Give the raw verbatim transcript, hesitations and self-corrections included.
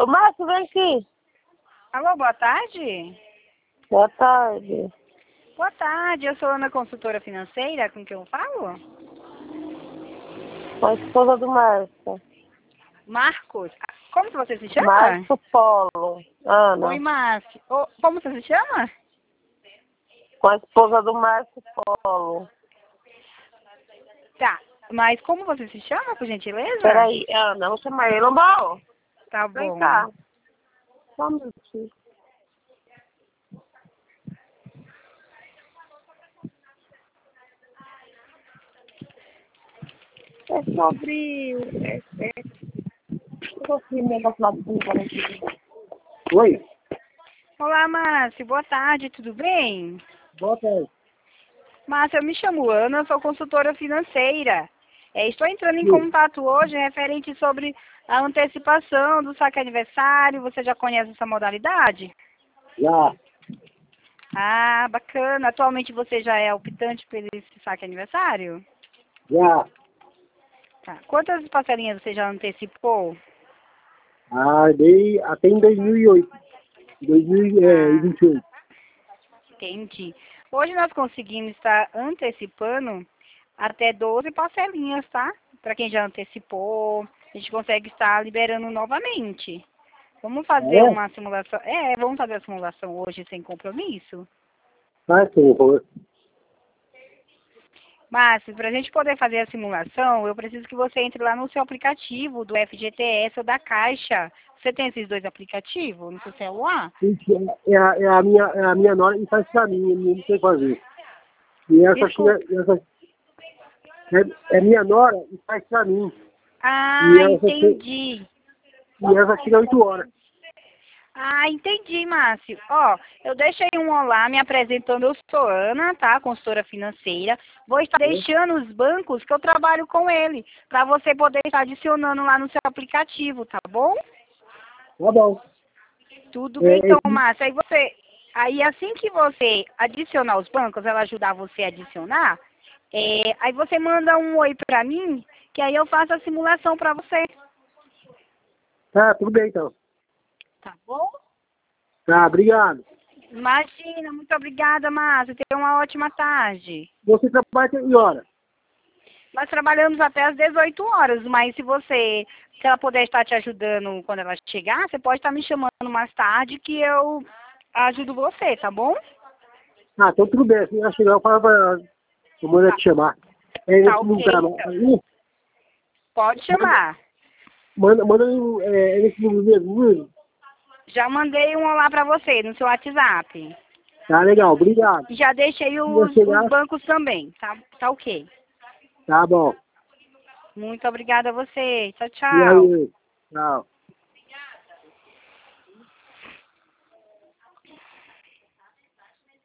Ô, Márcio, vem aqui. Alô, boa tarde. Boa tarde. Boa tarde, eu sou Ana, consultora financeira, com quem eu falo? Com a esposa do Márcio. Marcos. Ah, como que você se chama? Márcio Polo. Ana. Oi, Márcio. Ô, como você se chama? Com a esposa do Márcio Polo. Tá, mas como você se chama, por gentileza? Peraí, Ana, vou chamar ele. Lobão, Tá vem bom. cá. Só um minutinho. É sobre... É, é... Eu vou aqui, negócio lá do fundo. Oi, Olá, Márcio. Boa tarde, tudo bem? boa tarde. Márcio, eu me chamo Ana, sou consultora financeira. É, estou entrando em Sim. contato hoje referente sobre a antecipação do saque aniversário. Você já conhece essa modalidade? Já, Ah, bacana. Atualmente você já é optante por esse saque aniversário? já. Tá. Quantas parcelinhas você já antecipou? Ah, dei até em dois mil e oito. dois mil e vinte e oito. Entendi. Hoje nós conseguimos estar antecipando até doze parcelinhas, tá? Para quem já antecipou, a gente consegue estar liberando novamente. Vamos fazer É? uma simulação. É, vamos fazer a simulação hoje sem compromisso? Ah, sim, por Márcio, para a gente poder fazer a simulação, eu preciso que você entre lá no seu aplicativo do F G T S ou da Caixa. Você tem esses dois aplicativos no seu celular? É a, é a minha, é a minha nora e faz pra mim, eu não sei fazer. E essa aqui Desculpa. é, essa, é, é minha nora e faz pra mim. Ah, E essa, aqui- entendi. e essa chega oito horas. Ah, entendi, Márcio. Ó, eu deixei um olá me apresentando. Eu sou Ana, tá? Consultora financeira. Vou estar deixando os bancos que eu trabalho com ele, para você poder estar adicionando lá no seu aplicativo, tá bom? Tá bom. Tudo É, bem, então, esse, Márcio. Aí você, aí assim que você adicionar os bancos, ela ajudar você a adicionar, é, aí você manda um oi para mim, que aí eu faço a simulação para você, tá, tudo bem então. tá bom? Tá, obrigado. Imagina, muito obrigada, Márcio. Tenha uma ótima tarde. Você trabalha até que hora? Nós trabalhamos até às dezoito horas, mas se você, se ela puder estar te ajudando quando ela chegar, você pode estar me chamando mais tarde que eu ajudo você, tá bom? Ah, então tudo bem. Assim, ela chegar, eu falo pra eu mando ela te chamar. É Tá nesse ok, número, então. aí, Pode chamar. manda, manda aí, é, nesse número mesmo. Já mandei um olá pra você no seu WhatsApp. Tá legal, obrigado. E já deixei Se eu os, os chegar, bancos também, tá, tá ok. tá bom. Muito obrigada a você. Tchau, E tchau. aí, tchau.